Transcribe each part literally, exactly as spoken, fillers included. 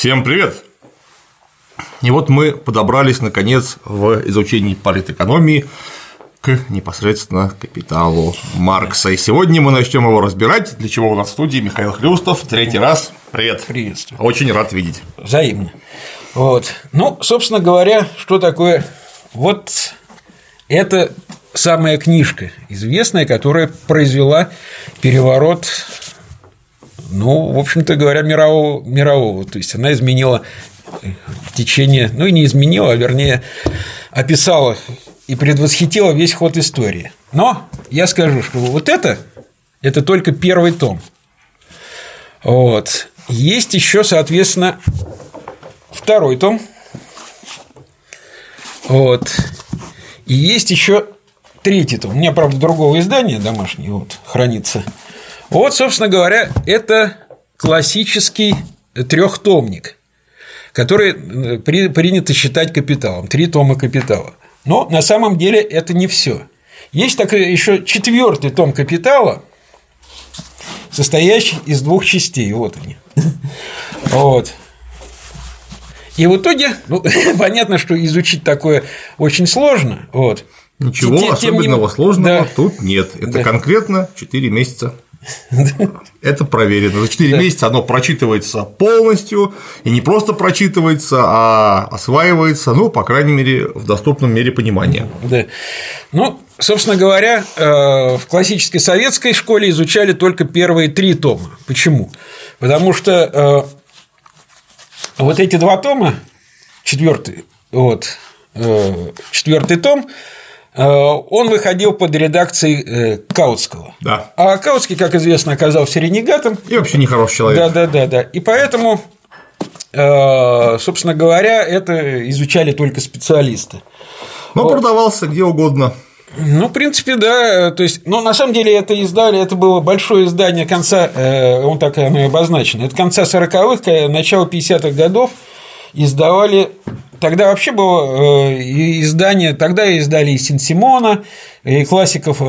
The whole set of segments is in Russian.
Всем привет! И вот мы подобрались, наконец, в изучении политэкономии к непосредственно капиталу Маркса. И сегодня мы начнем его разбирать, для чего у нас в студии Михаил Хлюстов. Третий раз. Привет. Приветствую. Очень рад видеть. Взаимно. Вот. Ну, собственно говоря, что такое вот эта самая книжка известная, которая произвела переворот, ну, в общем-то говоря, мирового, мирового. То есть она изменила течение, ну и не изменила, а вернее описала и предвосхитила весь ход истории. Но я скажу, что вот это – это только первый том. Вот. Есть еще, соответственно, второй том. Вот. И есть еще третий том. У меня, правда, другого издания домашнего вот, хранится. Вот, собственно говоря, это классический трехтомник, который принято считать капиталом. Три тома капитала. Но на самом деле это не все. Есть такой еще четвертый том капитала, состоящий из двух частей. Вот они. Вот. И в итоге, ну, понятно, что изучить такое очень сложно. Вот. Ничего тем, особенного тем... сложного да. тут нет. Это да. конкретно четыре месяца. Это проверено. За четыре да. месяца оно прочитывается полностью, и не просто прочитывается, а осваивается, ну, по крайней мере, в доступном мере понимания. Да. Ну, собственно говоря, в классической советской школе изучали только первые три тома. Почему? Потому что вот эти два тома, четвертый, вот, четвертый том, он выходил под редакцией Каутского. Да. А Каутский, как известно, оказался ренегатом. И вообще нехороший человек. Да, да, да, да. И поэтому, собственно говоря, это изучали только специалисты. Но вот. Продавался где угодно. Ну, в принципе, да. То есть, но на самом деле это издали, это было большое издание конца, он так оно и обозначено. Это конца сороковых, начало пятидесятых годов издавали. Тогда вообще было издание, тогда издали и Сен-Симона, и классиков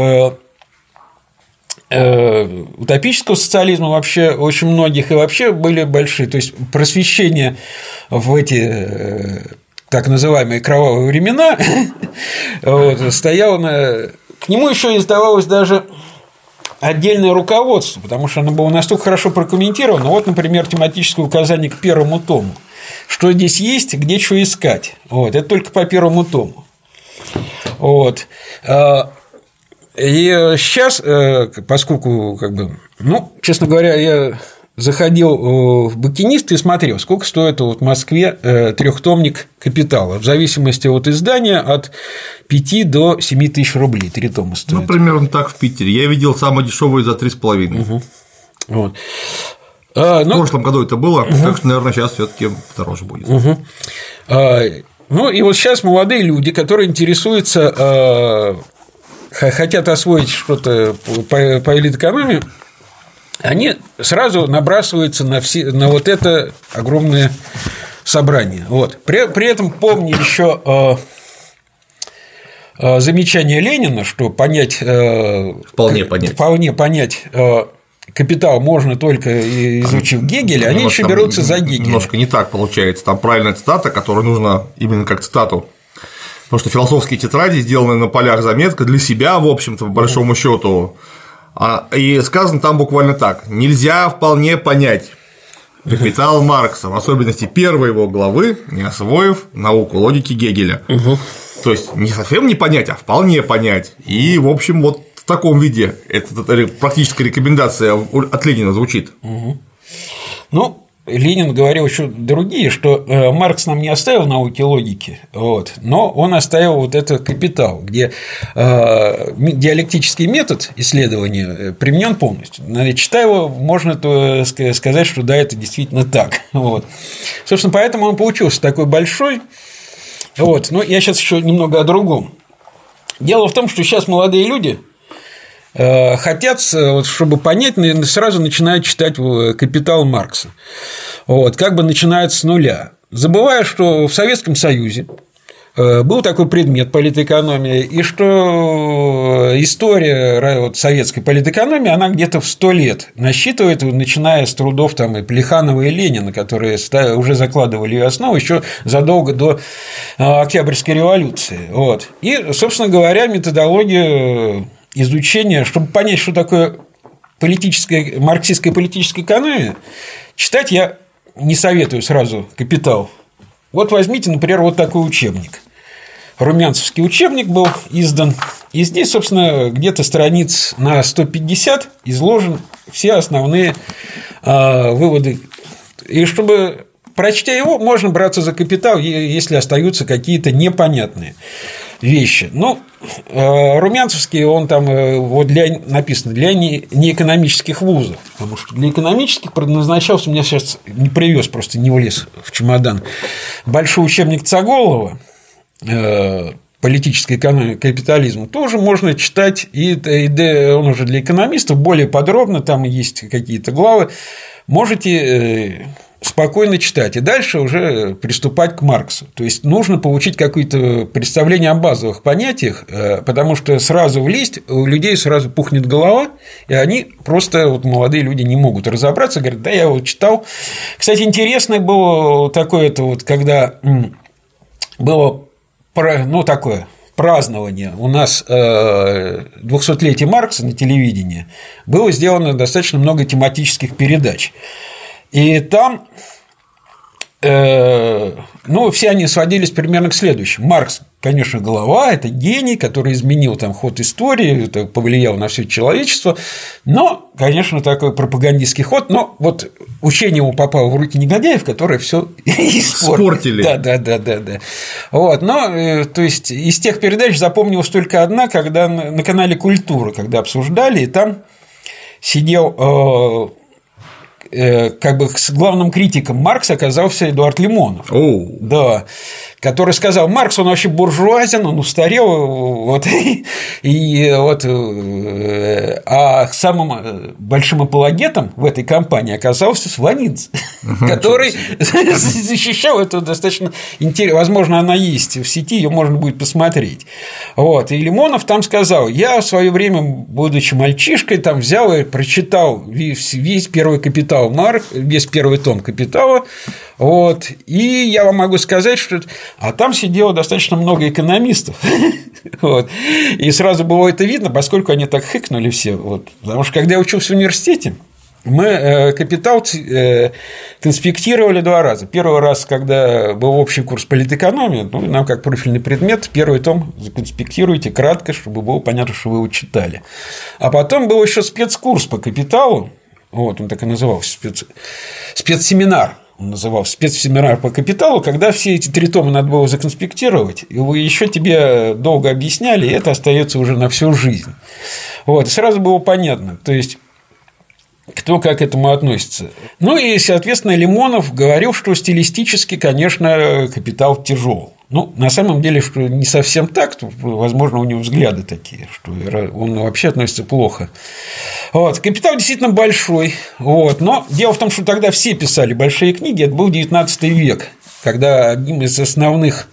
утопического социализма вообще очень многих, и вообще были большие. То есть просвещение в эти так называемые кровавые времена вот, стояло на... К нему еще издавалось даже отдельное руководство, потому что оно было настолько хорошо прокомментировано. Вот, например, тематическое указание к первому тому. Что здесь есть, где что искать. Вот. Это только по первому тому. Вот. И сейчас, поскольку, как бы, ну, честно говоря, я заходил в «Букинист» и смотрел, сколько стоит вот в Москве трехтомник «Капитала», в зависимости от издания от пяти до семи тысяч рублей. Три тома стоят. Ну, примерно так в Питере. Я видел самый дешевый за три с половиной. Угу. Вот. А, ну, в прошлом году это было, угу. так что, наверное, сейчас все-таки дороже будет. Угу. А, ну и вот сейчас молодые люди, которые интересуются, а, хотят освоить что-то по, по политэкономии, они сразу набрасываются на, все, на вот это огромное собрание. Вот. При, при этом помню еще а, а, замечание Ленина, что понять, а, вполне понять, вполне понять а, «Капитал» можно только изучив Гегеля, они еще берутся за Гегеля. Немножко не так получается. Там правильная цитата, которую нужно именно как цитату. Потому что философские тетради сделаны на полях заметка для себя, в общем-то, по большому счету. И сказано там буквально так: нельзя вполне понять «Капитал» Маркса, в особенности первой его главы, не освоив науку логики Гегеля. Угу. То есть не совсем не понять, а вполне понять. И, в общем, вот в таком виде эта практическая рекомендация от Ленина звучит. Угу. Ну, Ленин говорил еще другие, что Маркс нам не оставил науки логики, вот, но он оставил вот этот «Капитал», где э, диалектический метод исследования применен полностью. Читая его, можно сказать, что да, это действительно так. Вот. Собственно, поэтому он получился такой большой. Вот. Но я сейчас еще немного о другом. Дело в том, что сейчас молодые люди хотят, чтобы понять, сразу начинают читать «Капитал» Маркса. Вот, как бы начинают с нуля, забывая, что в Советском Союзе был такой предмет политэкономия, и что история вот, советской политэкономии, она где-то в сто лет насчитывает, начиная с трудов там, и Плеханова, и Ленина, которые уже закладывали ее основу еще задолго до Октябрьской революции. Вот. И, собственно говоря, методология изучения, чтобы понять, что такое политическая, марксистская политическая экономия, читать я не советую сразу «Капитал». Вот возьмите, например, вот такой учебник. Румянцевский учебник был издан. И здесь, собственно, где-то страниц на сто пятьдесят изложены все основные э, выводы. И чтобы, прочтя его, можно браться за «Капитал», если остаются какие-то непонятные вещи. Ну, э, Румянцевский, он там вот для, написано для не, неэкономических вузов, потому что для экономических предназначался, у меня сейчас не привез, просто не влез в чемодан, большой учебник Цаголова э, «Политическая экономия, капитализм», тоже можно читать, и, и он уже для экономистов более подробно, там есть какие-то главы, можете э, спокойно читать, и дальше уже приступать к Марксу. То есть нужно получить какое-то представление о базовых понятиях, потому что сразу влезть, у людей сразу пухнет голова, и они просто, вот молодые люди, не могут разобраться, говорят, да, я его читал. Кстати, интересно было такое, это вот, когда было, ну, такое празднование у нас двухсотлетия Маркса на телевидении, было сделано достаточно много тематических передач. И там, э, ну, все они сводились примерно к следующему. Маркс, конечно, голова, это гений, который изменил там ход истории, это повлиял на все человечество, но, конечно, такой пропагандистский ход, но вот учение ему попало в руки негодяев, которые все испортили. Да, да, да, да, да. Вот, но, э, то есть, из тех передач запомнилась только одна, когда на, на канале «Культура», когда обсуждали, и там сидел… Э, как бы с главным критиком Маркса оказался Эдуард Лимонов, oh. да, который сказал, Маркс, он вообще буржуазен, он устарел, вот, и, и вот, а самым большим апологетом в этой кампании оказался Сванидзе, uh-huh, который защищал это достаточно интересно, возможно, она есть в сети, ее можно будет посмотреть, вот, и Лимонов там сказал, я в свое время, будучи мальчишкой, там взял и прочитал весь, весь первый «Капитал» Марк, весь первый том «Капитала», вот, и я вам могу сказать, что… А там сидело достаточно много экономистов, вот, и сразу было это видно, поскольку они так хыкнули все, вот, потому что, когда я учился в университете, мы «Капитал» конспектировали два раза. Первый раз, когда был общий курс политэкономии, ну, нам как профильный предмет, первый том законспектируйте кратко, чтобы было понятно, что вы его читали. А потом был еще спецкурс по «Капиталу», вот, он так и назывался, спец... спецсеминар, он назывался, спецсеминар по «Капиталу», когда все эти три тома надо было законспектировать, и еще тебе долго объясняли, и это остается уже на всю жизнь. Вот, и сразу было понятно, то есть, кто как к этому относится. Ну и, соответственно, Лимонов говорил, что стилистически, конечно, «Капитал» тяжел. Ну, на самом деле, что не совсем так, возможно, у него взгляды такие, что он вообще относится плохо. Вот. «Капитал» действительно большой, вот. Но дело в том, что тогда все писали большие книги, это был девятнадцатый век, когда одним из основных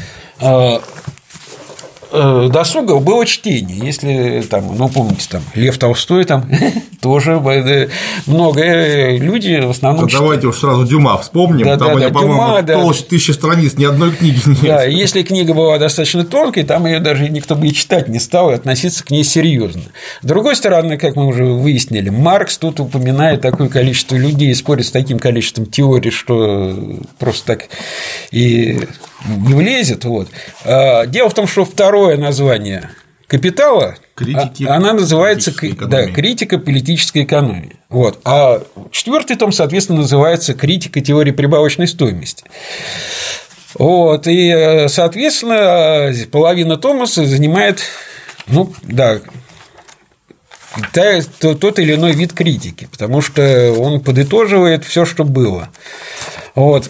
досугов было чтение. Если там, ну, помните, там Лев Толстой, там тоже много люди в основном. Да, давайте уж сразу Дюма вспомним. Да, там, да, они, да, по-моему, Дюма, да. толще тысячи страниц, ни одной книги нет. Да, если книга была достаточно тонкой, там ее даже никто бы и читать не стал, и относиться к ней серьезно. С другой стороны, как мы уже выяснили, Маркс тут упоминает такое количество людей и спорит с таким количеством теорий, что просто так и не влезет. Вот. Дело в том, что второе название «Капитала», критики, она называется да, «Критика политической экономии». Вот. А четвертый том, соответственно, называется «Критика теории прибавочной стоимости». Вот. И, соответственно, половина Томаса занимает, ну, да, тот или иной вид критики, потому что он подытоживает все, что было. Вот.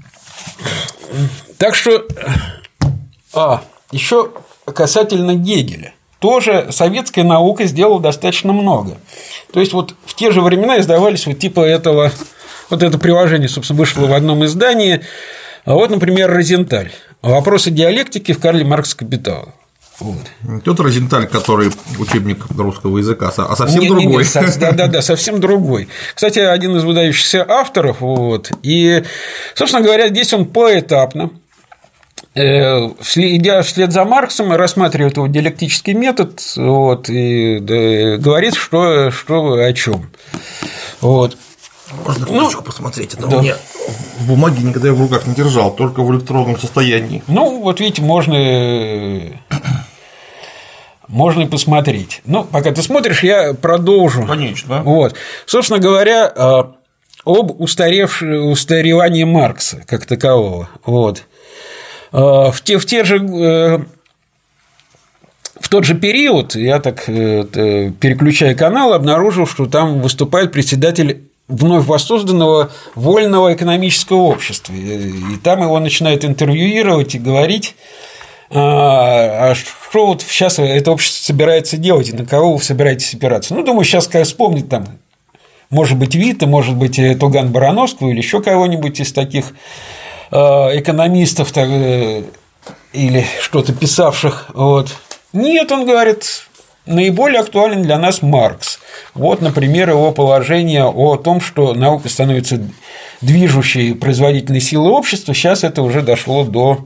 Так что, а, еще касательно Гегеля. Тоже советская наука сделала достаточно много. То есть, вот в те же времена издавались вот типа этого, вот это приложение, собственно, вышло в одном издании. Вот, например, Розенталь. «Вопросы диалектики» в Карла Маркса «Капитал». Вот. Не тот Розенталь, который учебник русского языка, а совсем не, другой. Не, не, да, да, да, совсем другой. Кстати, один из выдающихся авторов. Вот, и, собственно говоря, здесь он поэтапно, идя вслед за Марксом, рассматривает его диалектический метод, вот, и да, говорит, что, что о чем. Вот. Можно ну, посмотреть, это да. у меня в бумаге никогда я в руках не держал, только в электронном состоянии. Ну, вот видите, можно, можно и посмотреть. Ну, пока ты смотришь, я продолжу. Конечно. Вот. Собственно говоря, об устаревании Маркса как такового. Вот. В те, в те же В тот же период я так, переключая канал, обнаружил, что там выступает председатель вновь воссозданного вольного экономического общества. И там его начинают интервьюировать и говорить, а что вот сейчас это общество собирается делать, и на кого вы собираетесь опираться. Ну, думаю, сейчас вспомнить там, может быть, Вита, может быть, Туган Барановского или еще кого-нибудь из таких экономистов или что-то писавших. Вот. Нет, он говорит, наиболее актуален для нас Маркс. Вот, например, его положение о том, что наука становится движущей производительной силой общества. Сейчас это уже дошло до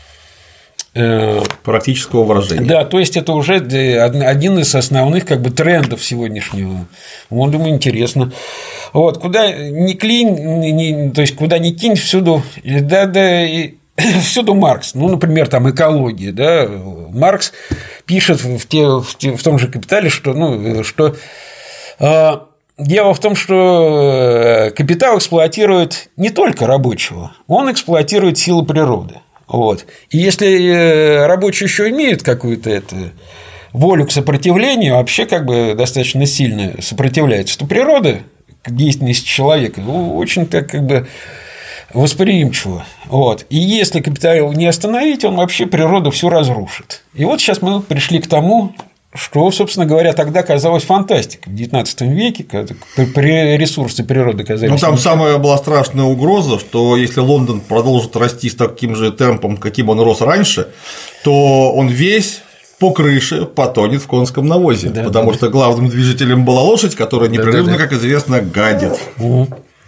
практического выражения. Да, то есть это уже один из основных как бы трендов сегодняшнего. Вот, думаю, интересно. Вот, куда ни клинь, ни, то есть куда ни кинь, всюду, да, да, и всюду Маркс. Ну, например, там экология, да. Маркс пишет в, те, в, те, в том же «Капитале», что, ну, что э, дело в том, что капитал эксплуатирует не только рабочего, он эксплуатирует силы природы. Вот. И если рабочие еще имеют какую-то это, волю к сопротивлению, вообще как бы достаточно сильно сопротивляется, то природа к деятельности человека очень так как бы восприимчива. Вот. И если капитал не остановить, он вообще природу всю разрушит. И вот сейчас мы пришли к тому, что, собственно говоря, тогда казалось фантастикой в девятнадцатом веке, когда ресурсы природы казались. Ну, там самая была страшная угроза, что если Лондон продолжит расти с таким же темпом, каким он рос раньше, то он весь по крыше потонет в конском навозе, да, потому да, что главным движителем была лошадь, которая непрерывно, да, да, да. как известно, гадит. Угу.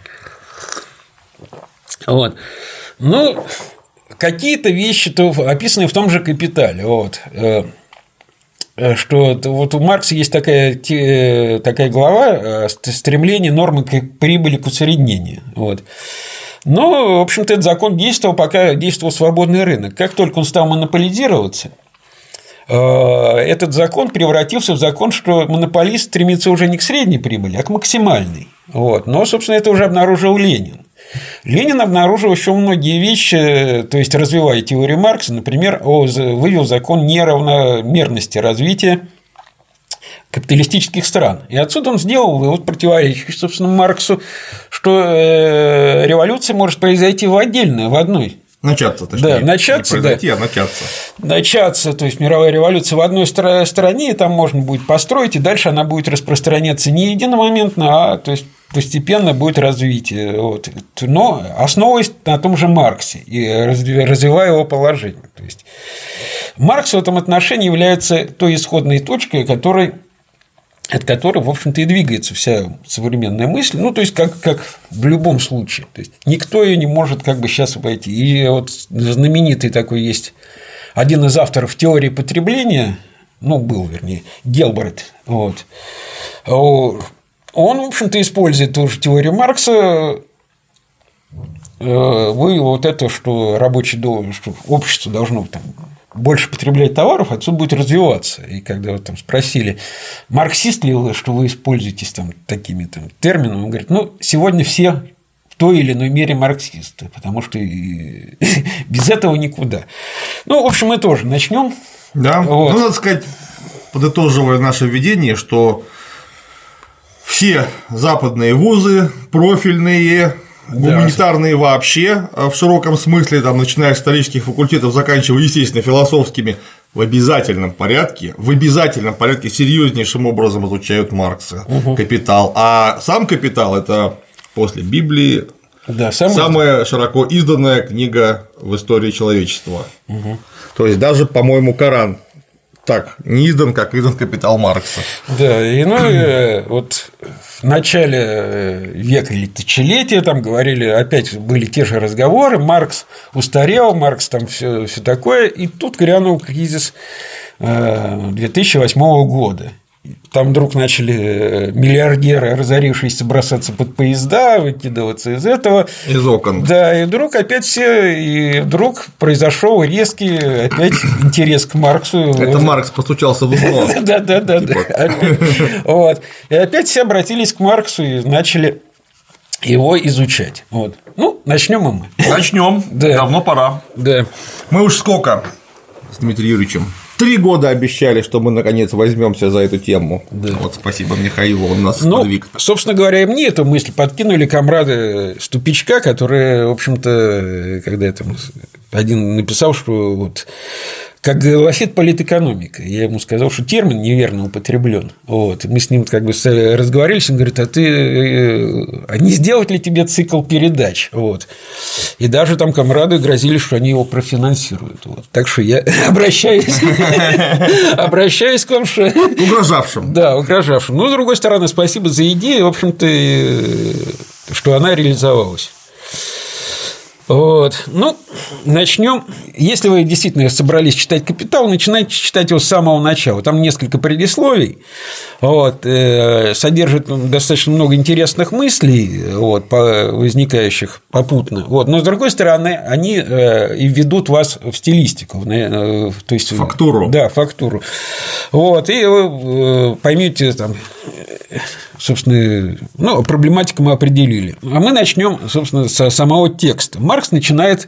Вот. Ну, какие-то вещи-то описаны в том же «Капитале». Вот. Что вот у Маркса есть такая, такая глава «Стремление нормы к прибыли к усреднению». Вот. Но, в общем-то, этот закон действовал, пока действовал свободный рынок. Как только он стал монополизироваться, этот закон превратился в закон, что монополист стремится уже не к средней прибыли, а к максимальной. Вот. Но, собственно, это уже обнаружил Ленин. Ленин обнаружил еще многие вещи, то есть развивая теорию Маркса, например, вывел закон неравномерности развития капиталистических стран. И отсюда он сделал вывод, противоречащий, собственно, Марксу, что революция может произойти в отдельно, в одной. Начаться, точнее. Да, начаться, не произойти, да. а начаться. Начаться, то есть мировая революция в одной стране, и там можно будет построить, и дальше она будет распространяться не единомоментно, а то есть постепенно будет развитие. Вот. Но основываясь на том же Марксе и развивая его положение. То есть Маркс в этом отношении является той исходной точкой, которой, от которой, в общем-то, и двигается вся современная мысль, ну, то есть, как, как в любом случае. То есть никто ее не может как бы сейчас обойти. И вот знаменитый такой есть один из авторов теории потребления, ну, был, вернее, Гелберт, вот. Он, в общем-то, использует ту же теорию Маркса, вывел вот это, что рабочий что общество должно там больше потреблять товаров, отсюда будет развиваться. И когда вот там спросили, марксист ли вы, что вы используетесь там такими там терминами, он говорит, ну, сегодня все в той или иной мере марксисты, потому что без этого никуда. Ну, в общем, мы тоже начнем. Да, вот. Ну, надо сказать, подытоживая наше введение, что все западные вузы, профильные, гуманитарные, да, вообще, в широком смысле, там, начиная с исторических факультетов, заканчивая, естественно, философскими, в обязательном порядке, в обязательном порядке серьезнейшим образом изучают Маркса, угу. «Капитал». А сам «Капитал» – это после Библии, да, самая... самая широко изданная книга в истории человечества. Угу. То есть даже, по-моему, Коран так не издан, как издан «Капитал» Маркса. Да, и ну, вот в начале века или тысячелетия там говорили, опять были те же разговоры, Маркс устарел, Маркс там все такое, и тут грянул кризис две тысячи восьмого года. Там вдруг начали миллиардеры, разорившиеся, бросаться под поезда, выкидываться из этого. Из окон. Да, и вдруг опять все, и вдруг произошел резкий опять интерес к Марксу. Это Маркс постучался в окно. Да, да, да. Вот. И опять все обратились к Марксу и начали его изучать. Вот. Ну, начнем мы. Начнем. Давно пора. Да. Мы уж сколько с Дмитрием Юрьевичем? Три года обещали, что мы наконец возьмемся за эту тему. Да. Вот, спасибо Михаилу, он нас ну, подвиг. Собственно говоря, и мне эту мысль подкинули комрады с тупичка, которые, в общем-то, когда это один написал, что вот как гласит политэкономика, я ему сказал, что термин неверно употреблен. Вот. И мы с ним как бы разговорились, он говорит, а ты а не сделать ли тебе цикл передач? Вот. И даже там комрады грозили, что они его профинансируют. Вот. Так что я обращаюсь обращаюсь к вам, что… Угрожавшим. Да, угрожавшим. Но, с другой стороны, спасибо за идею, в общем-то, что она реализовалась. Вот. Ну, начнем. Если вы действительно собрались читать «Капитал», начинайте читать его с самого начала. Там несколько предисловий, вот, содержит достаточно много интересных мыслей, вот, возникающих попутно. Вот. Но, с другой стороны, они и ведут вас в стилистику, то есть фактуру. Да, фактуру. Вот. И вы поймете там, собственно, ну, проблематику мы определили. А мы начнем, собственно, с самого текста. Маркс начинает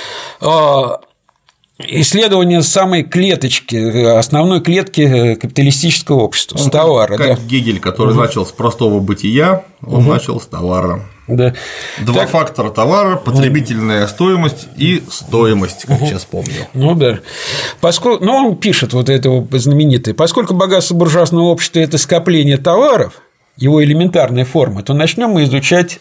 исследование самой клеточки, основной клетки капиталистического общества, он с товара. Как да. Гегель, который угу. начал с простого бытия, он угу. начал с товара. Да. Два так... фактора товара: потребительная стоимость и стоимость, как угу. сейчас помню. Ну да. Поскольку... Ну, он пишет вот это знаменитое: поскольку богатство буржуазного общества – это скопление товаров, его элементарная форма, то начнем мы изучать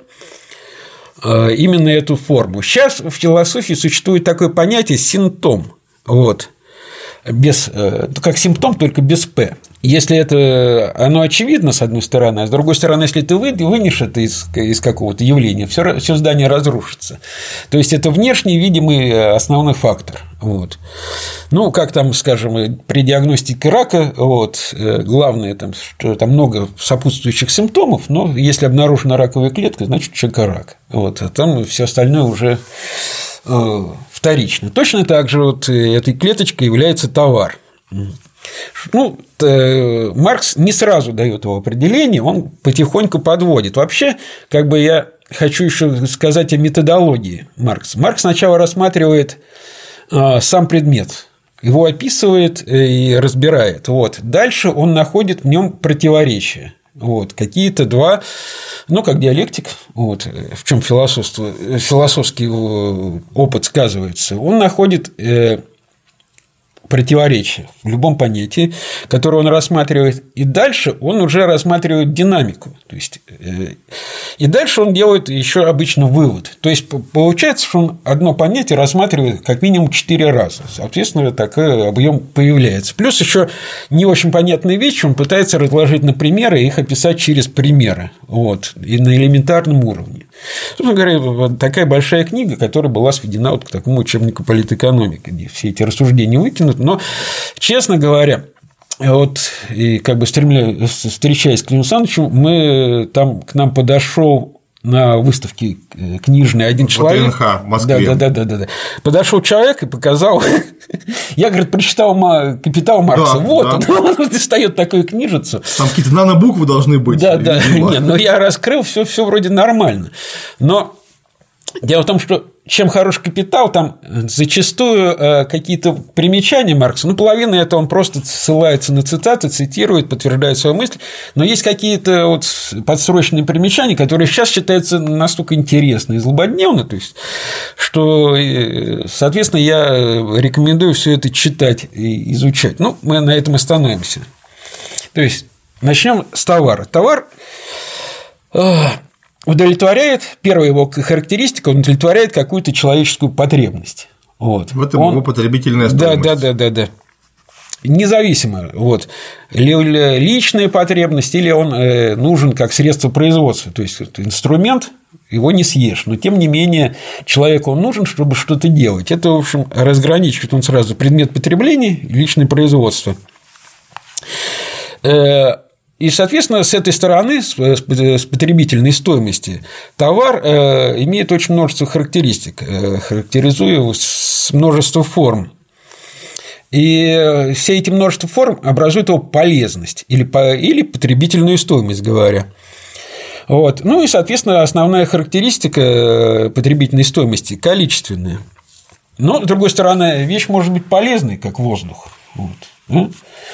именно эту форму. Сейчас в философии существует такое понятие симптом, вот, без, как симптом, только без «п». Если это оно очевидно, с одной стороны, а с другой стороны, если ты вынешь это из, из какого-то явления, все, все здание разрушится. То есть это внешний видимый основной фактор. Вот. Ну, как там, скажем, при диагностике рака, вот, главное, там, что там много сопутствующих симптомов, но если обнаружена раковая клетка, значит, у человека рак. Вот, а там все остальное уже э, вторично. Точно так же вот этой клеточкой является товар. Ну, Маркс не сразу дает его определение, он потихоньку подводит. Вообще, как бы я хочу еще сказать о методологии Маркса. Маркс сначала рассматривает сам предмет, его описывает и разбирает. Вот. Дальше он находит в нем противоречия. Вот, какие-то два, ну, как диалектик, вот, в чем философство, философский опыт сказывается, он находит противоречия в любом понятии, которое он рассматривает, и дальше он уже рассматривает динамику. То есть, и дальше он делает еще обычно вывод. То есть, получается, что он одно понятие рассматривает как минимум четыре раза. Соответственно, такой объем появляется. Плюс еще не очень понятные вещи он пытается разложить на примеры и их описать через примеры. Вот, и на элементарном уровне. Собственно говоря, такая большая книга, которая была сведена вот к такому учебнику политэкономики, где все эти рассуждения выкинуты. Но, честно говоря, вот и как бы стремляюсь, встречаясь с Климом Александровичем, мы там к нам подошел на выставке книжной один человек. в ВТНХ в Москве. Да, да, да, да, да. Подошел человек и показал. Я, говорит, прочитал «Капитал» Маркса. Да, вот да. он, он достает такую книжицу. Там какие-то нанобуквы должны быть. Да, да. Нет, но я раскрыл, все, все вроде нормально. Но дело в том, что чем хорош «Капитал», там зачастую какие-то примечания Маркса, ну, половина это он просто ссылается на цитаты, цитирует, подтверждает свою мысль, но есть какие-то вот подсрочные примечания, которые сейчас считаются настолько интересны и злободневны, то есть, что, соответственно, я рекомендую все это читать и изучать. Ну, мы на этом остановимся. То есть, начнем с товара. Товар… удовлетворяет, первая его характеристика, он удовлетворяет какую-то человеческую потребность. Вот. В этом он... его потребительная стоимость. Да, да, да, да, да. Независимо, вот, личная потребность или он нужен как средство производства, то есть инструмент, его не съешь, но тем не менее человеку он нужен, чтобы что-то делать. Это, в общем, разграничивает он сразу предмет потребления и личное производство. И, соответственно, с этой стороны, с потребительной стоимости, товар имеет очень множество характеристик, характеризуя его с множеством форм. И все эти множество форм образуют его полезность или, или потребительную стоимость, говоря. Вот. Ну и, соответственно, основная характеристика потребительной стоимости – количественная. Но, с другой стороны, вещь может быть полезной, как воздух. Вот.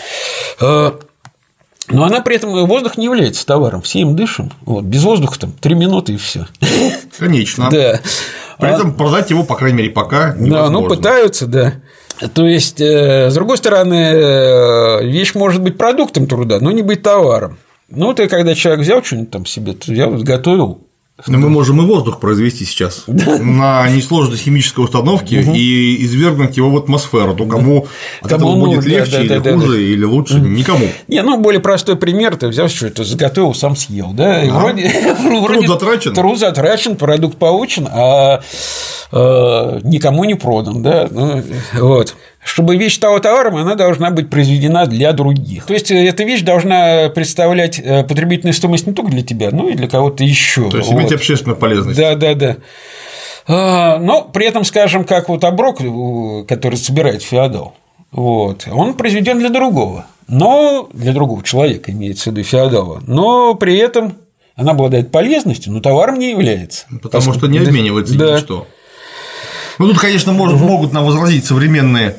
Но она при этом, воздух не является товаром, все им дышим. Вот. Без воздуха там три минуты и все. Конечно. Да. При этом продать его, по крайней мере, пока невозможно. Да, ну пытаются, да. То есть, с другой стороны, вещь может быть продуктом труда, но не быть товаром. Ну, ты когда человек взял что-нибудь там себе, то я вот готовил. Но мы можем и воздух произвести сейчас на несложной химической установке угу. и извергнуть его в атмосферу. То кому от этого кому будет да, легче да, или да, хуже, да. или лучше, угу. никому. Не, ну, более простой пример, ты взял что-то, заготовил, сам съел, да, и а? вроде, Труд вроде затрачен. Труд затрачен, продукт получен, а э, никому не продан, да, ну, вот. Чтобы вещь стала товаром, она должна быть произведена для других. То есть эта вещь должна представлять потребительную стоимость не только для тебя, но и для кого-то еще. То есть вот. иметь общественную полезность. Да, да, да. Но при этом, скажем, как вот оброк, который собирает феодал, вот, он произведен для другого, но для другого человека, имеется в виду феодала, но при этом она обладает полезностью, но товаром не является. Потому что не обменивается ни на что. Ну, тут, конечно, может, угу. могут нам возразить современные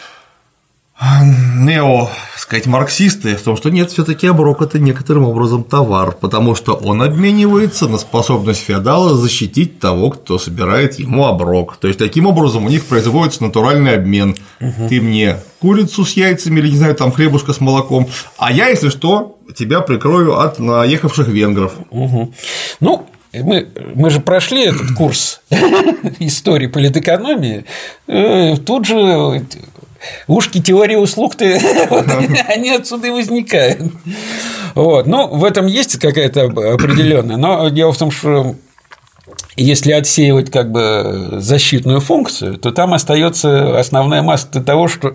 нео, сказать, марксисты в том, что нет, все-таки оброк – это некоторым образом товар, потому что он обменивается на способность феодала защитить того, кто собирает ему оброк. То есть таким образом у них производится натуральный обмен. Угу. Ты мне курицу с яйцами или, не знаю, там хлебушка с молоком, а я, если что, тебя прикрою от наехавших венгров. Угу. Ну, Мы, мы же прошли этот курс истории политэкономии, тут же ушки теории услуг-то они отсюда и возникают. Вот. Ну, в этом есть какая-то определенная, но дело в том, что если отсеивать как бы защитную функцию, то там остается основная масса того, что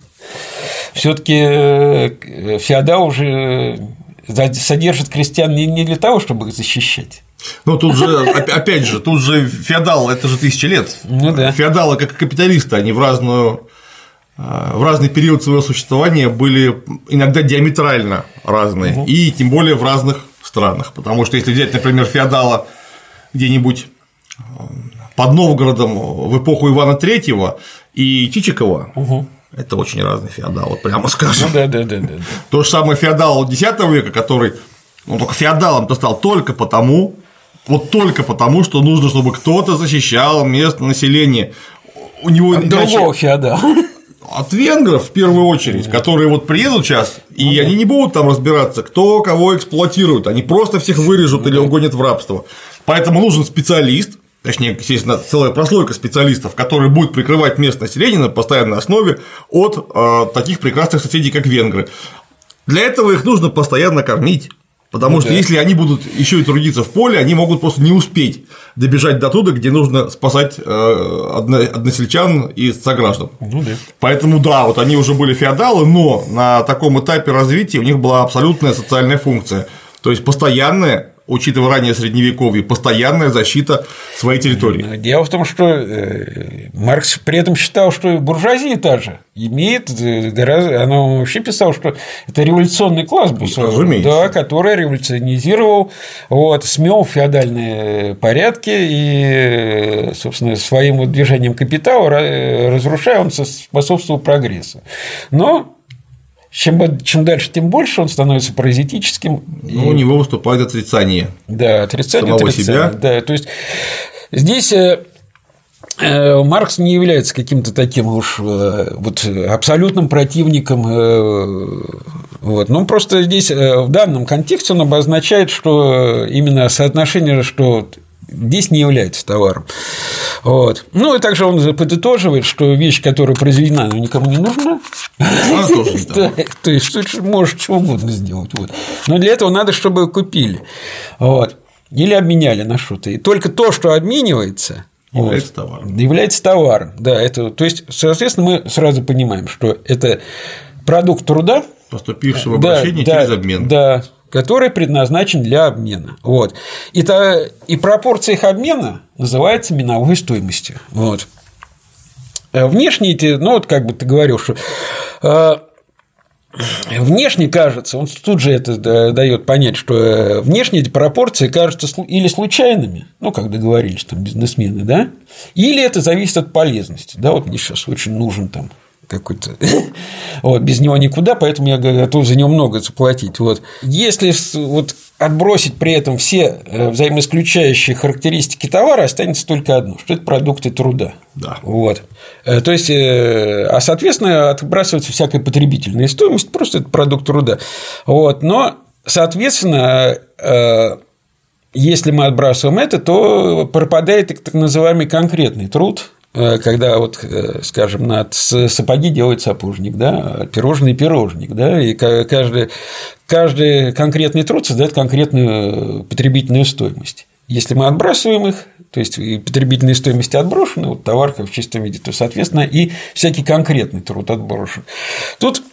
все-таки феодал уже содержит крестьян не для того, чтобы их защищать. Ну, тут же, опять же, тут же феодал – это же тысячи лет. Ну, да. Феодалы, как и капиталисты, они в разную в разный период своего существования были иногда диаметрально разные, угу. и тем более в разных странах. Потому что если взять, например, феодала где-нибудь под Новгородом в эпоху Ивана Третьего и Чичикова, угу. это очень разные феодалы, прямо скажем. Ну, да, да, да, да. То же самое феодал десятого века, который ну, только феодалом-то стал только потому, вот только потому, что нужно, чтобы кто-то защищал местное население. У него от иначе... другого феодала. От венгров, в первую очередь, которые вот приедут сейчас, и ну, они да. не будут там разбираться, кто кого эксплуатирует, они просто всех вырежут ну, или да. угонят в рабство. Поэтому нужен специалист, точнее, естественно, целая прослойка специалистов, который будет прикрывать местное население на постоянной основе от э, таких прекрасных соседей, как венгры. Для этого их нужно постоянно кормить. Потому ну, что да. если они будут еще и трудиться в поле, они могут просто не успеть добежать до туда, где нужно спасать односельчан и сограждан. Ну, да. Поэтому да, вот они уже были феодалы, но на таком этапе развития у них была абсолютная социальная функция, то есть постоянная, учитывая ранее средневековье, постоянная защита своей территории. Дело в том, что Маркс при этом считал, что буржуазия та же имеет, она вообще писал, что это революционный класс был, да, который революционизировал, вот, смел феодальные порядки и, собственно, своим вот движением капитала, разрушая, он способствовал прогрессу. Но Чем, чем дальше, тем больше он становится паразитическим. Ну, и... у него выступает отрицание. Да, отрицание самого отрицание. себя. Да, то есть здесь Маркс не является каким-то таким уж вот абсолютным противником. Вот. Ну, просто здесь в данном контексте он обозначает, что именно соотношение, что здесь не является товаром. Вот. Ну, и также он подытоживает, что вещь, которая произведена, она никому не нужна. Она тоже не товар. То есть, что можешь чего угодно сделать. Вот. Но для этого надо, чтобы купили. Вот. Или обменяли на что-то. И только то, что обменивается, является вот, товаром. Является товаром. Да, это, то есть, соответственно, мы сразу понимаем, что это продукт труда, поступившего в обращение да, через да, обмен. Да, который предназначен для обмена. Вот. И, та, и пропорция их обмена называется миновой стоимостью. Вот. Внешне эти, ну вот как бы ты говорил, что э, внешне кажется, он тут же это дает понять, что внешне эти пропорции кажутся или случайными, ну, как договорились там бизнесмены, да, или это зависит от полезности. Да, вот мне сейчас очень нужен там какой-то, вот, без него никуда, поэтому я готов за него много заплатить. Вот. Если вот отбросить при этом все взаимоисключающие характеристики товара, останется только одно, что это продукты труда. Да. Вот. То есть, а соответственно, отбрасывается всякая потребительная стоимость, просто это продукт труда. Вот. Но, соответственно, если мы отбрасываем это, то пропадает так называемый конкретный труд, когда, вот, скажем, на сапоги делает сапожник, да, пирожный пирожник, да, и каждый, каждый конкретный труд создает конкретную потребительную стоимость. Если мы отбрасываем их, то есть и потребительные стоимости отброшены, вот товар в чистом виде, то, соответственно, и всякий конкретный труд отброшен. Тут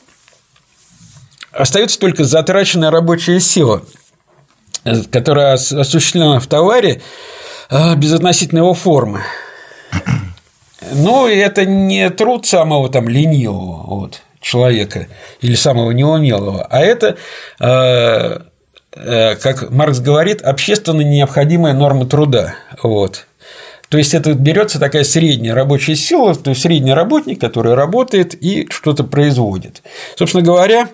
остается только затраченная рабочая сила, которая осуществлена в товаре безотносительно его формы. Ну, это не труд самого там ленивого вот, человека или самого неумелого, а это, как Маркс говорит, общественно необходимая норма труда. Вот. То есть, это берется такая средняя рабочая сила, то есть, средний работник, который работает и что-то производит. Собственно говоря,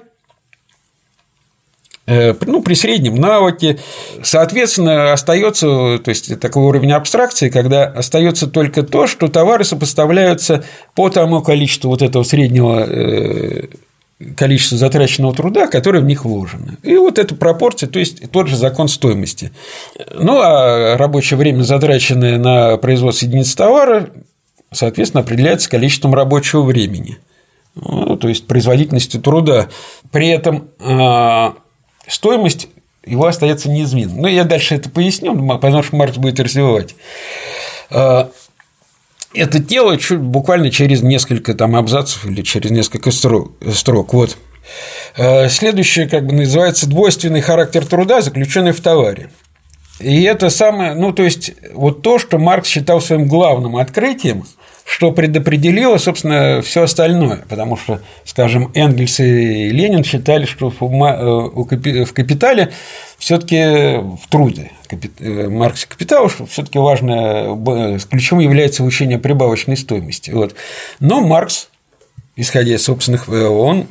ну, при среднем навыке, соответственно, остается, то есть такой уровень абстракции, когда остается только то, что товары сопоставляются по тому количеству вот этого среднего количества затраченного труда, которое в них вложено. И вот эта пропорция, то есть тот же закон стоимости. Ну, а рабочее время, затраченное на производство единицы товара, соответственно, определяется количеством рабочего времени, ну, то есть производительностью труда. При этом стоимость его остается неизменной. Но я дальше это поясню, потому что Маркс будет развивать. Это дело буквально через несколько там абзацев или через несколько строк. Вот. Следующее как бы называется двойственный характер труда, заключенный в товаре. И это самое, ну, то есть, вот то, что Маркс считал своим главным открытием, что предопределило, собственно, все остальное, потому что, скажем, Энгельс и Ленин считали, что в «Капитале» все-таки в труде Маркса «Капитала», что все-таки важно, ключевым является учение о прибавочной стоимости. Вот. Но Маркс, исходя из собственных, он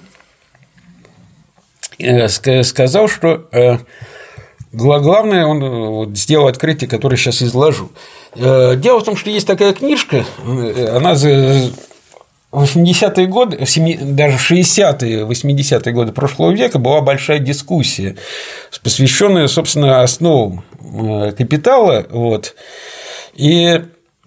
сказал, что главное, он сделал открытие, которое сейчас изложу. Дело в том, что есть такая книжка, она за восьмидесятые годы, даже шестидесятые, восьмидесятые годы прошлого века была большая дискуссия, посвященная, собственно, основам «Капитала». Вот. И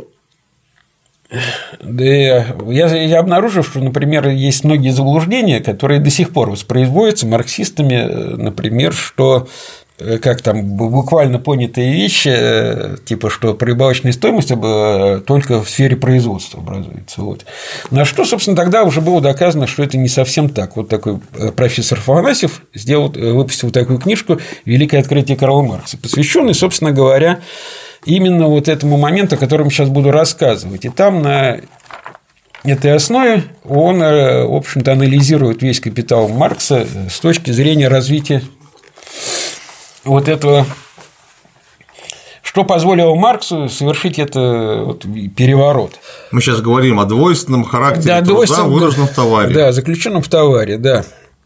да, я, я обнаружил, что, например, есть многие заблуждения, которые до сих пор воспроизводятся марксистами, например, что как там буквально понятые вещи, типа, что прибавочная стоимость только в сфере производства образуется. Вот. На что, собственно, тогда уже было доказано, что это не совсем так. Вот такой профессор Афанасьев сделал, выпустил такую книжку «Великое открытие Карла Маркса», посвященную, собственно говоря, именно вот этому моменту, о котором сейчас буду рассказывать. И там на этой основе он, в общем-то, анализирует весь капитал Маркса с точки зрения развития вот этого, что позволило Марксу совершить это вот переворот. Мы сейчас говорим о двойственном характере да, труда, двойственном, выраженном в товаре. Да, заключенном в товаре, да.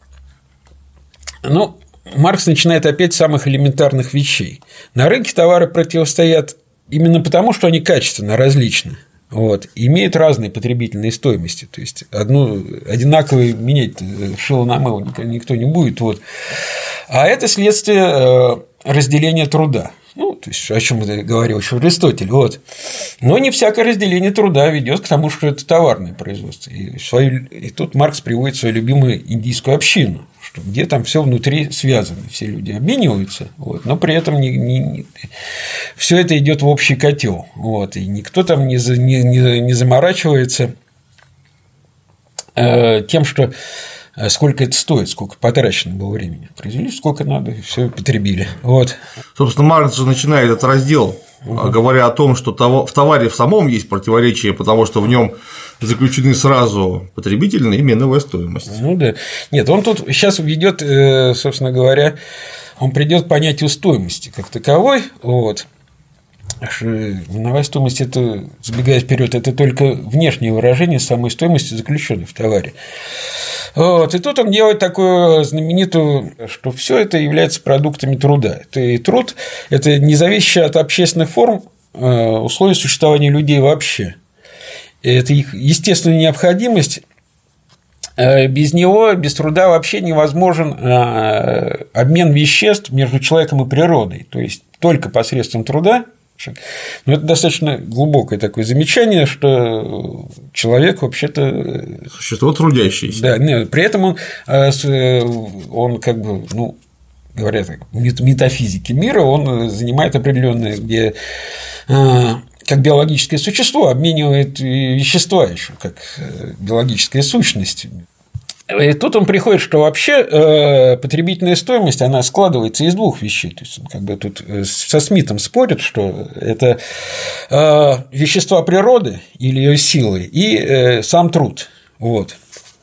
Ну, Маркс начинает опять с самых элементарных вещей. На рынке товары противостоят именно потому, что они качественно различны. вот, имеют разные потребительные стоимости. То есть одну одинаковую менять шило на мыло никто не будет. Вот. А это следствие разделения труда. Ну, то есть, о чем говорил еще Аристотель. Вот. Но не всякое разделение труда ведет к тому, что это товарное производство. И, свою... и тут Маркс приводит свою любимую индийскую общину, что где там все внутри связано, все люди обмениваются, вот, но при этом не, не, не... все это идет в общий котел, вот, и никто там не, за... не, не, не заморачивается э, тем, что сколько это стоит, сколько потрачено было времени. Произвели сколько надо, и все потребили. Вот. Собственно, Маркс же начинает этот раздел, угу. говоря о том, что в товаре в самом есть противоречие, потому что в нем заключены сразу потребительная и меновая стоимость. Ну да. Нет, он тут сейчас ведет, собственно говоря, он придет к понятию стоимости как таковой. Вот. Меновая стоимость – это, забегая вперед, это только внешнее выражение самой стоимости, заключенной в товаре. Вот. И тут он делает такую знаменитую, что все это является продуктами труда. И труд – это не зависящее от общественных форм условия существования людей вообще. Это их естественная необходимость. Без него, без труда вообще невозможен обмен веществ между человеком и природой. То есть только посредством труда. Но это достаточно глубокое такое замечание, что человек вообще-то… Существо трудящееся. Да, нет, при этом он, он как бы, ну, говоря так, метафизики мира, он занимает определенное, где как биологическое существо обменивает вещества еще, как биологическая сущность. И тут он приходит, что вообще э, потребительная стоимость, она складывается из двух вещей. То есть он как бы тут со Смитом спорит, что это э, вещества природы или ее силы и э, сам труд. Вот.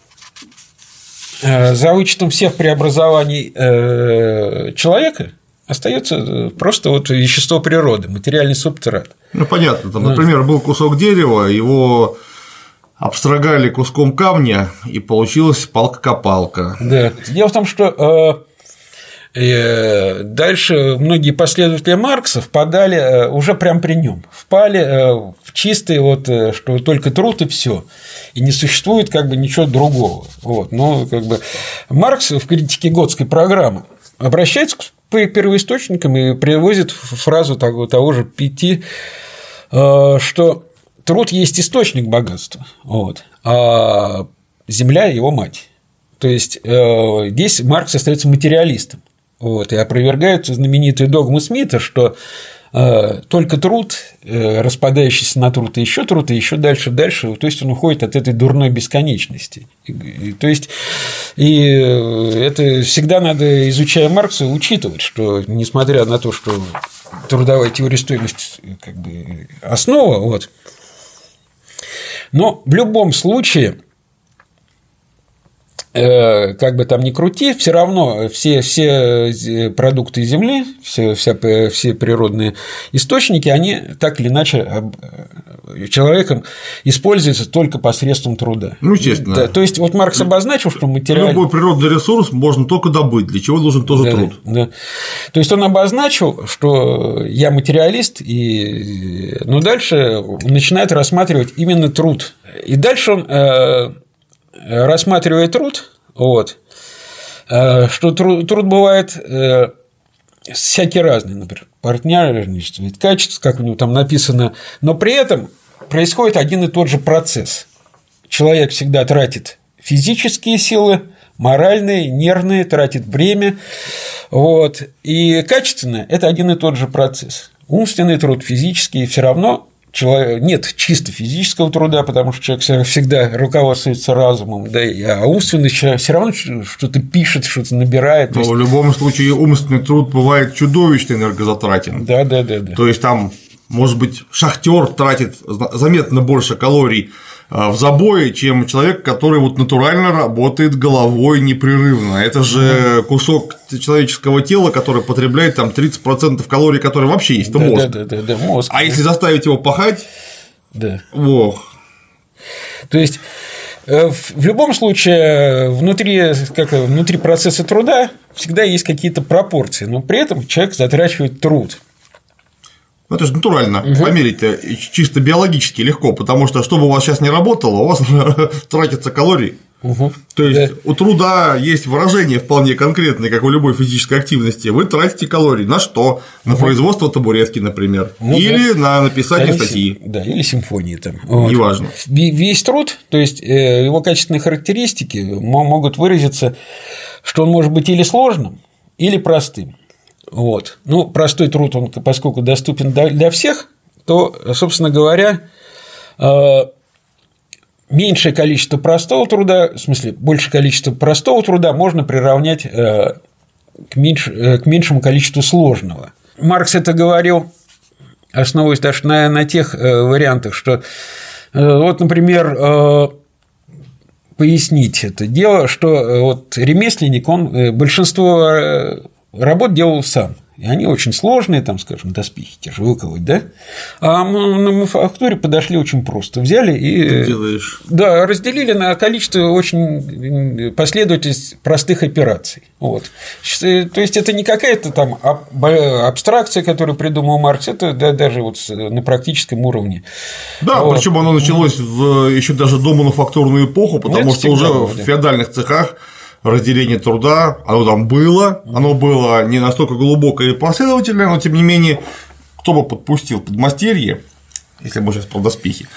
Э, за вычетом всех преобразований э, человека остается просто вот вещество природы, материальный субстрат. Ну понятно, там, например, был кусок дерева, его обстрогали куском камня, и получилась палка-копалка. Да. Дело в том, что э, дальше многие последователи Маркса впадали э, уже прямо при нем, впали э, в чистый, вот, что только труд и все, и не существует как бы ничего другого. Вот. Но как бы Маркс в критике Готской программы обращается к первоисточникам и приводит фразу того, того же Пяти, э, что труд есть источник богатства, вот, а земля – его мать. То есть здесь Маркс остается материалистом, вот, и опровергают знаменитые догмы Смита, что только труд, распадающийся на труд, и еще труд, и еще дальше, дальше, то есть он уходит от этой дурной бесконечности. И, то есть, и это всегда надо, изучая Маркса, учитывать, что несмотря на то, что трудовая теория стоимости как бы основа, вот, но в любом случае, как бы там ни крути, все равно все, все продукты Земли, все, вся, все природные источники, они так или иначе человеком используются только посредством труда. Ну, естественно. Да, то есть, вот Маркс обозначил, что материал… Любой природный ресурс можно только добыть, для чего нужен тоже да, труд. Да. То есть, он обозначил, что я материалист, и… но дальше он начинает рассматривать именно труд. И дальше он рассматривает труд, вот, что труд, труд бывает всякий разный, например, партнерничество, качество, как у него там написано, но при этом происходит один и тот же процесс. Человек всегда тратит физические силы, моральные, нервные, тратит время, вот, и качественное – это один и тот же процесс. Умственный труд, физический, все равно нет чисто физического труда, потому что человек всегда руководствуется разумом, да, а умственный человек все равно что-то пишет, что-то набирает. Но есть… в любом случае умственный труд бывает чудовищно энергозатратен. Да, да, да, да. То есть там, может быть, шахтер тратит заметно больше калорий в забое, чем человек, который вот натурально работает головой непрерывно. Это же кусок человеческого тела, который потребляет там тридцать процентов калорий, которые вообще есть, это да, мозг. Да, да, да, да, мозг. А да. если заставить его пахать, да. ох. То есть в любом случае внутри, как, внутри процесса труда всегда есть какие-то пропорции, но при этом человек затрачивает труд. Ну, это же натурально. Угу. Померить-то чисто биологически легко, потому что, чтобы у вас сейчас не работало, у вас тратятся калории. Угу. То есть да. У труда есть выражение вполне конкретное, как у любой физической активности. Вы тратите калории на что? На угу. производство табуретки, например, ну, или да. на написание или статьи. Да, или симфонии там. Вот. Неважно. Весь труд, то есть его качественные характеристики могут выразиться, что он может быть или сложным, или простым. Вот. Ну, простой труд, он, поскольку доступен для всех, то, собственно говоря, меньшее количество простого труда, в смысле, большее количество простого труда можно приравнять к, меньш... к меньшему количеству сложного. Маркс это говорил, основываясь даже на, на тех вариантах, что, вот, например, пояснить это дело, что вот ремесленник, он большинство работ делал сам. И они очень сложные, там, скажем, доспехи те же выковывать, да? А на мануфактуре подошли очень просто. Взяли и делаешь. Да, разделили на количество очень последовательность простых операций. Вот. То есть это не какая-то там абстракция, которую придумал Маркс, это даже вот на практическом уровне. Да, вот. Причем оно началось в еще даже до мануфактурную эпоху, потому это что уже было, в да. феодальных цехах разделение труда, оно там было, оно было не настолько глубокое и последовательное, но тем не менее, кто бы подпустил подмастерье, если мы сейчас про доспехи,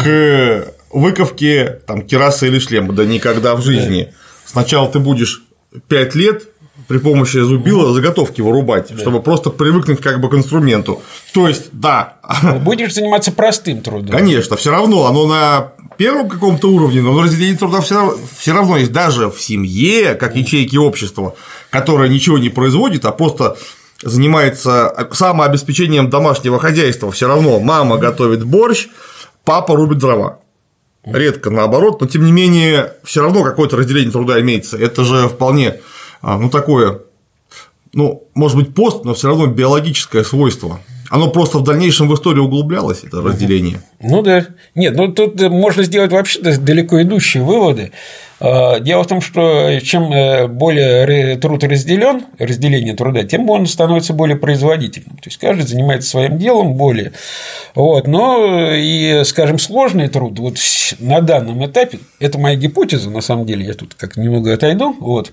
к выковке там кирасы или шлема, да никогда в жизни. Сначала ты будешь пять лет при помощи зубила заготовки вырубать, да. чтобы просто привыкнуть как бы к инструменту. То есть, да. Будешь заниматься простым трудом. Конечно, все равно оно на первом каком-то уровне, но разделение труда все равно есть даже в семье, как ячейки общества, которое ничего не производит, а просто занимается самообеспечением домашнего хозяйства. Все равно мама готовит борщ, папа рубит дрова. Редко наоборот, но тем не менее, все равно какое-то разделение труда имеется. Это же вполне, ну, такое, ну, может быть, пост, но все равно биологическое свойство. Оно просто в дальнейшем в истории углублялось, это разделение. Ну да. Нет, ну тут можно сделать вообще далеко идущие выводы. Дело в том, что чем более труд разделен, разделение труда, тем он становится более производительным. То есть каждый занимается своим делом более. Вот. Но и, скажем, сложный труд вот на данном этапе, это моя гипотеза, на самом деле, я тут как немного отойду. Вот.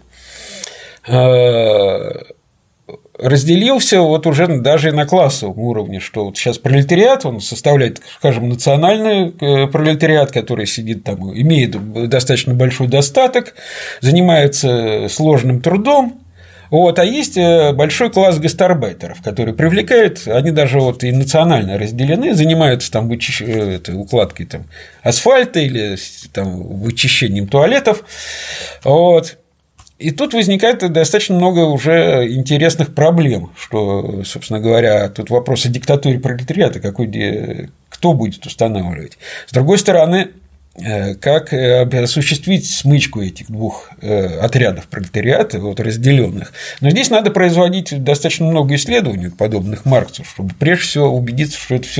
Разделился вот уже даже на классовом уровне, что вот сейчас пролетариат, он составляет, скажем, национальный пролетариат, который сидит там, имеет достаточно большой достаток, занимается сложным трудом, вот, а есть большой класс гастарбайтеров, которые привлекают, они даже вот и национально разделены, занимаются там вычищ... это, укладкой там, асфальта или там, вычищением туалетов, вот. И тут возникает достаточно много уже интересных проблем, что, собственно говоря, тут вопрос о диктатуре пролетариата, какой, кто будет устанавливать. С другой стороны, как осуществить смычку этих двух отрядов пролетариата, вот, разделенных. Но здесь надо производить достаточно много исследований, подобных Марксу, чтобы прежде всего убедиться, что это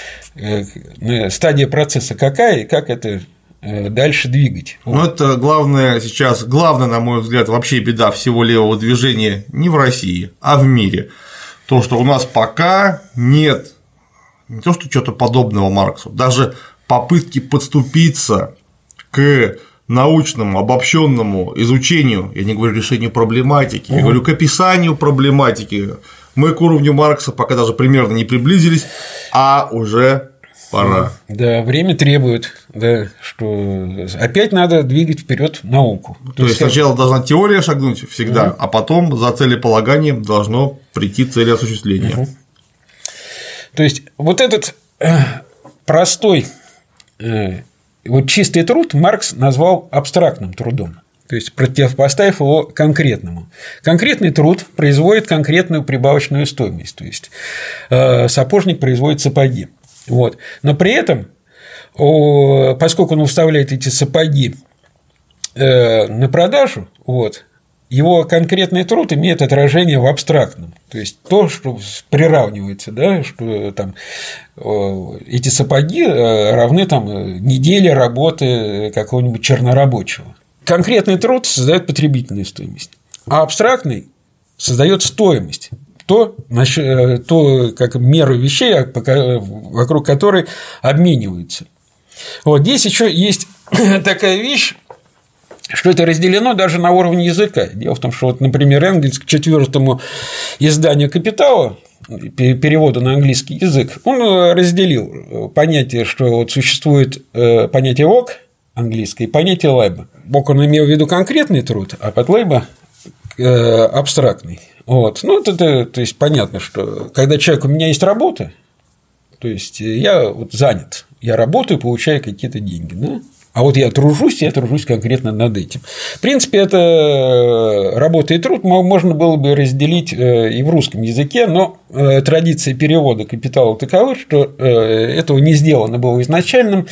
все стадия процесса какая и как это дальше двигать. Ну, это главное сейчас, главное, на мой взгляд, вообще беда всего левого движения не в России, а в мире. То, что у нас пока нет не то, что что-то подобного Марксу, даже попытки подступиться к научному, обобщенному изучению, я не говорю решению проблематики, угу. я говорю к описанию проблематики. Мы к уровню Маркса пока даже примерно не приблизились, а уже пора. Да, время требует, да, что опять надо двигать вперед науку. То, То есть сначала должна теория шагнуть всегда, угу. а потом за целеполаганием должно прийти целеосуществление. Угу. То есть вот этот простой, вот чистый труд Маркс назвал абстрактным трудом. То есть противопоставив его конкретному. Конкретный труд производит конкретную прибавочную стоимость. То есть сапожник производит сапоги. Вот. Но при этом, поскольку он выставляет эти сапоги на продажу, вот, его конкретный труд имеет отражение в абстрактном. То есть то, что приравнивается, да, что там эти сапоги равны там, неделе работы какого-нибудь чернорабочего. Конкретный труд создает потребительную стоимость, а абстрактный создает стоимость. то, то как меру вещей, вокруг которой обмениваются. Вот здесь еще есть такая вещь, что это разделено даже на уровне языка. Дело в том, что, вот, например, Энгельс к четвертому изданию «Капитала», перевода на английский язык, он разделил понятие, что вот существует понятие «вок» английское и понятие «лейба». «Вок» он имел в виду конкретный труд, а под «лейба» абстрактный. Вот. Ну, это, то есть понятно, что когда человек, у меня есть работа, то есть я вот занят, я работаю, получаю какие-то деньги, да? А вот я тружусь, я тружусь конкретно над этим. В принципе, это работа и труд можно было бы разделить и в русском языке, но традиция перевода «Капитала» такова, что этого не сделано было в изначальном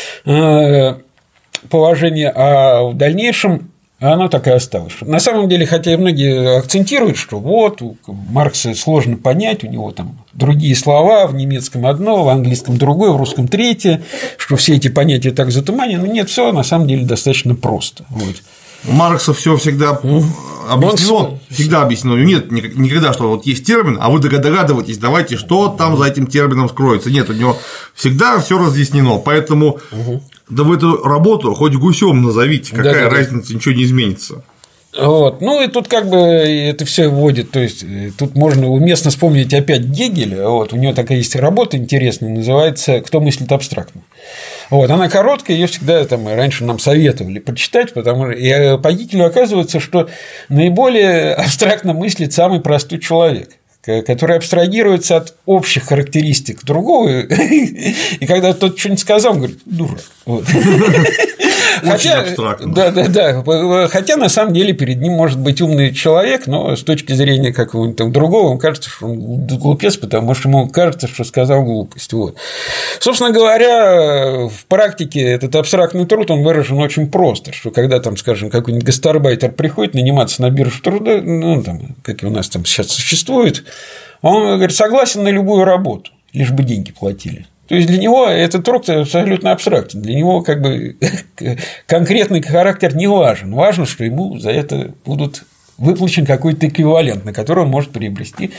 положении, а в дальнейшем оно так и осталось. На самом деле, хотя и многие акцентируют, что вот у Маркса сложно понять, у него там другие слова, в немецком одно, в английском другое, в русском третье, что все эти понятия так затуманены. Нет, все на самом деле достаточно просто. Вот. У Маркса все всегда объяснено, он... всегда объяснено. Нет никогда, что вот есть термин, а вы догадываетесь, давайте, что там за этим термином скроется. Нет, у него всегда все разъяснено. Поэтому угу. да в эту работу хоть гусем назовите, какая да, разница, да. ничего не изменится. Вот. Ну и тут как бы это все вводит, то есть тут можно уместно вспомнить опять Гегеля, вот, у него такая есть работа интересная, называется «Кто мыслит абстрактно». Вот, она короткая, ее всегда там раньше нам советовали прочитать, потому что и по Гегелю оказывается, что наиболее абстрактно мыслит самый простой человек, который абстрагируется от общих характеристик другого, и когда тот что-нибудь сказал, он говорит: дурак. Вот. Хотя, да, да, да. Хотя на самом деле перед ним может быть умный человек, но с точки зрения какого-нибудь там другого, он кажется, что он глупец, потому что ему кажется, что сказал глупость. Вот. Собственно говоря, в практике этот абстрактный труд, он выражен очень просто, что когда там, скажем, какой-нибудь гастарбайтер приходит наниматься на биржу труда, ну, там, как и у нас там сейчас существует, он говорит, согласен на любую работу, лишь бы деньги платили. То есть для него этот труд абсолютно абстрактен, для него как бы конкретный характер не важен, важно, что ему за это будут выплачен какой-то эквивалент, на который он может приобрести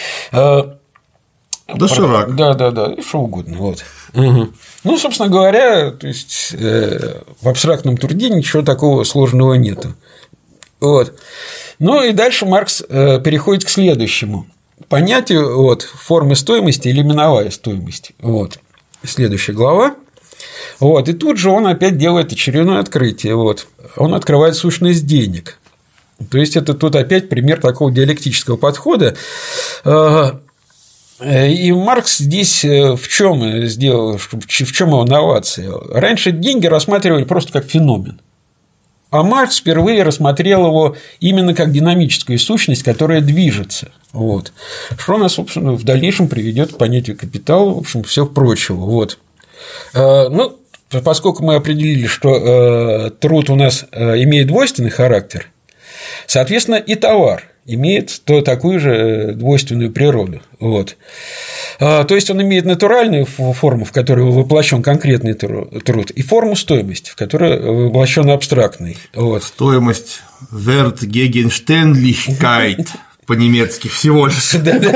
доширак. Да, да, да, что угодно. Вот. Угу. Ну, собственно говоря, то есть в абстрактном труде ничего такого сложного нету. Вот. Ну и дальше Маркс переходит к следующему понятию, вот, формы стоимости или миновая стоимость. Вот. Следующая глава. Вот. И тут же он опять делает очередное открытие. Вот. Он открывает сущность денег. То есть это тут опять пример такого диалектического подхода. И Маркс здесь в чем сделал, в чем его новация? Раньше деньги рассматривали просто как феномен. А Маркс впервые рассмотрел его именно как динамическую сущность, которая движется. Вот. Что нас, собственно, в дальнейшем приведет к понятию капитала, в общем, все прочего. Вот. Ну, поскольку мы определили, что труд у нас имеет двойственный характер, соответственно, и товар имеет то, такую же двойственную природу. Вот. То есть он имеет натуральную форму, в которой воплощен конкретный труд, и форму стоимости, в которой воплощен абстрактный. Вот. Стоимость Wertgegenständlichkeit по-немецки всего лишь.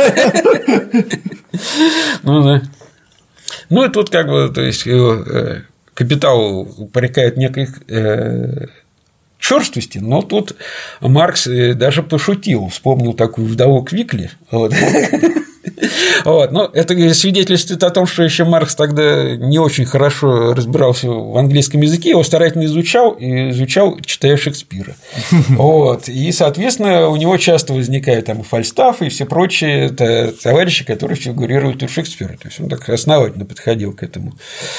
Ну да. Ну и тут как бы, то есть капитал упрекает некой черствости, но тут Маркс даже пошутил, вспомнил такую вдову Квикли. Вот. Вот. Но это свидетельствует о том, что еще Маркс тогда не очень хорошо разбирался в английском языке, его старательно изучал и изучал, читая Шекспира. Вот. И, соответственно, у него часто возникают там и Фальстаф, и все прочие товарищи, которые фигурируют у Шекспира. То есть он так основательно подходил к этому.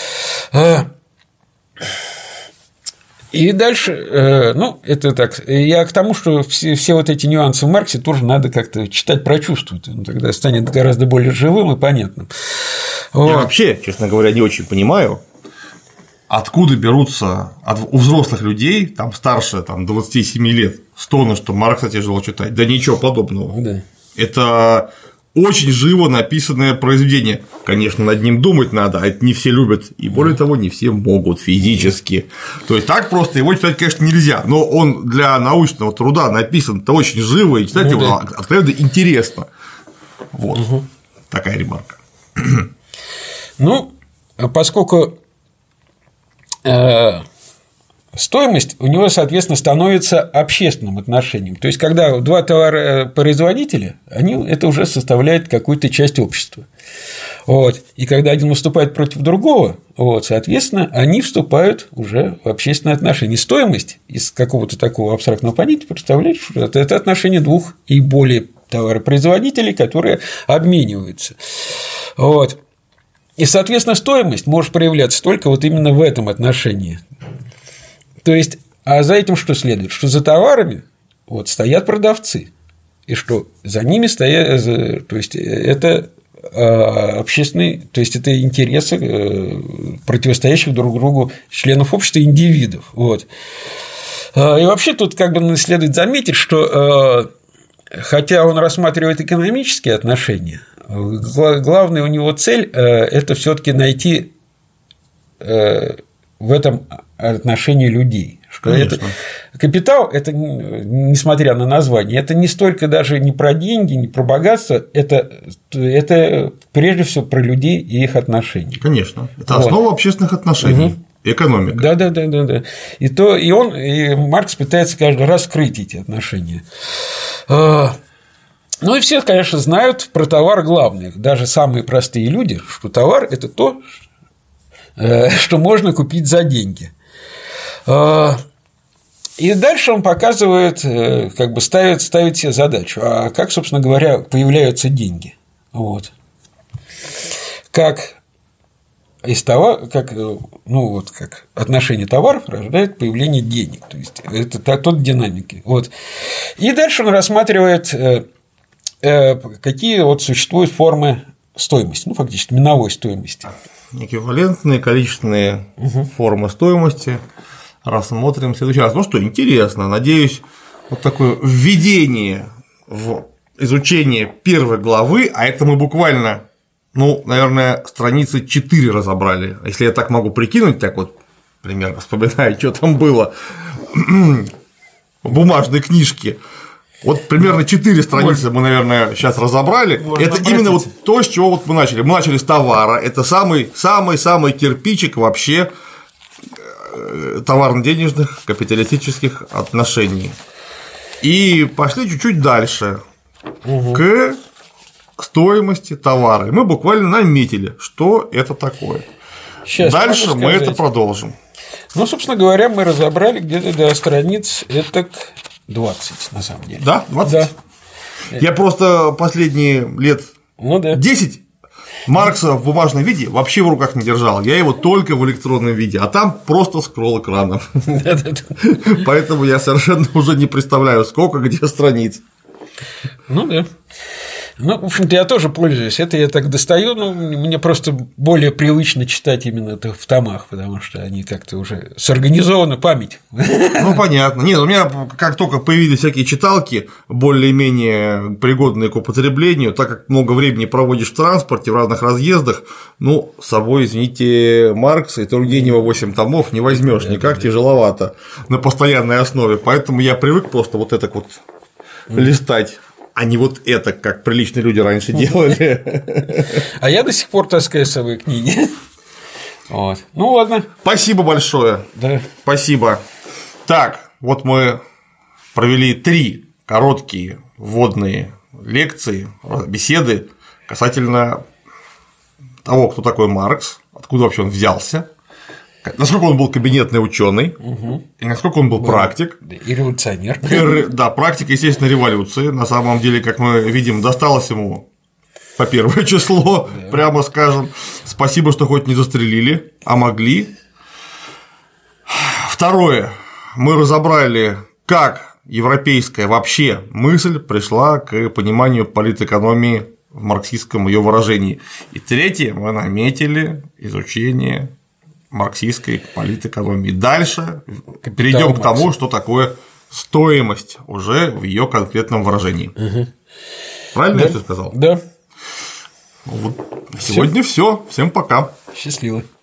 И дальше, ну, это так, я к тому, что все, все вот эти нюансы в Марксе тоже надо как-то читать, прочувствовать, он тогда станет гораздо более живым и понятным. Вот. Я вообще, честно говоря, не очень понимаю, откуда берутся у взрослых людей, там старше там, двадцати семи лет, стоны, что Маркса тяжело читать. Да ничего подобного. Да. Это очень живо написанное произведение. Конечно, над ним думать надо, а это не все любят, и более того, не все могут физически. То есть так просто его читать, конечно, нельзя, но он для научного труда написан-то очень живо, и читать ну, его да. откровенно интересно. Вот угу. такая ремарка. Ну, поскольку э, стоимость у него, соответственно, становится общественным отношением. То есть, когда два товаропроизводителя, они, это уже составляет какую-то часть общества. Вот. И когда один выступает против другого, вот, соответственно, они вступают уже в общественные отношения. Стоимость из какого-то такого абстрактного понятия представляет, что это отношение двух и более товаропроизводителей, которые обмениваются. Вот. И, соответственно, стоимость может проявляться только вот именно в этом отношении. То есть, а за этим что следует? Что за товарами вот, стоят продавцы, и что за ними стоят, то есть, это общественные, то есть, это интересы противостоящих друг другу членов общества и индивидов. Вот. И вообще тут как бы следует заметить, что хотя он рассматривает экономические отношения, главная у него цель – это все-таки найти в этом отношении людей. Что это, капитал – это, несмотря на название, это не столько даже не про деньги, не про богатство, это, это прежде всего про людей и их отношения. Конечно. Это вот. Основа общественных отношений. Угу. Экономика. Да, да, да, да, да. И то, и он, и Маркс пытается каждый раз скрыть эти отношения. Ну и все, конечно, знают про товар главное, даже самые простые люди, что товар – это то, что можно купить за деньги. И дальше он показывает, как бы ставит, ставит себе задачу, а как, собственно говоря, появляются деньги. Вот. Как из товара, как, ну, вот, как отношение товаров рождает появление денег. То есть, это тот динамики. Вот. И дальше он рассматривает, какие вот существуют формы стоимости, ну, фактически миновой стоимости. Эквивалентные количественные угу. формы стоимости рассмотрим в следующий раз. Ну что, интересно, надеюсь, вот такое введение в изучение первой главы, а это мы буквально, ну, наверное, страницы четыре разобрали, если я так могу прикинуть, так вот примерно вспоминаю, что там было в бумажной книжке. Вот примерно четыре страницы мы, наверное, сейчас разобрали. Можно это обратить. Именно вот то, с чего вот мы начали. Мы начали с товара. Это самый, самый, самый кирпичик вообще товарно-денежных капиталистических отношений. И пошли чуть-чуть дальше угу. к стоимости товара. И мы буквально наметили, что это такое. Сейчас дальше мы это продолжим. Ну, собственно говоря, мы разобрали где-то до страниц этак двадцать, на самом деле. Да, двадцать? Да. Я просто последние лет ну, да. десять Маркса в бумажном виде вообще в руках не держал. Я его только в электронном виде, а там просто скролл экрана. Поэтому я совершенно уже не представляю, сколько где страниц. Ну да. Ну, в общем-то, я тоже пользуюсь. Это я так достаю, но мне просто более привычно читать именно это в томах, потому что они как-то уже сорганизованы, память. Ну, понятно. Нет, у меня как только появились всякие читалки, более-менее пригодные к употреблению, так как много времени проводишь в транспорте, в разных разъездах, ну, с собой, извините, Маркса и Тургенева восемь томов не возьмешь, да, никак да, тяжеловато на постоянной основе. Поэтому я привык просто вот это вот листать. А не вот это, как приличные люди раньше делали. А я до сих пор таскаю с собой книги. Вот. Ну ладно. Спасибо большое. Да. Спасибо. Так, вот мы провели три короткие вводные лекции, беседы касательно того, кто такой Маркс, откуда вообще он взялся, насколько он был кабинетный ученый, угу. и насколько он был, был практик. И революционер. И, да, практик, естественно, революции. На самом деле, как мы видим, досталось ему по первое число, да. прямо скажем. Спасибо, что хоть не застрелили, а могли. Второе. Мы разобрали, как европейская вообще мысль пришла к пониманию политэкономии в марксистском ее выражении. И третье. Мы наметили изучение марксистской политэкономии. Дальше перейдем к тому, что такое стоимость уже в ее конкретном выражении. Угу. Правильно да. я что сказал? Да. Вот. Сегодня все. Всем пока. Счастливо.